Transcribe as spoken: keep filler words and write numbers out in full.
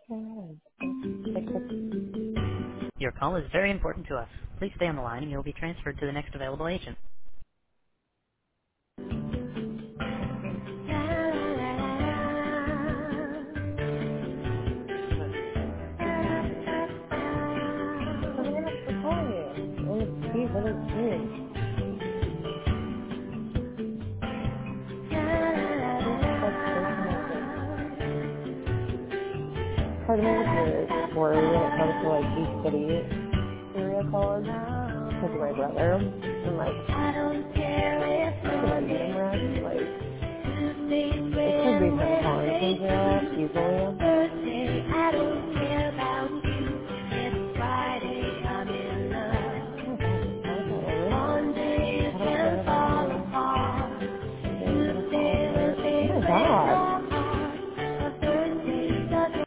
Like the Your call is very important to us. Please stay on the line and you'll be transferred to the next available agent. something else for calling you. I want to be really soon. This like personal thing. Part of me is very worried when it comes to like these city area codes because of my brother and like the medium risk. Like it could be him calling from jail easily.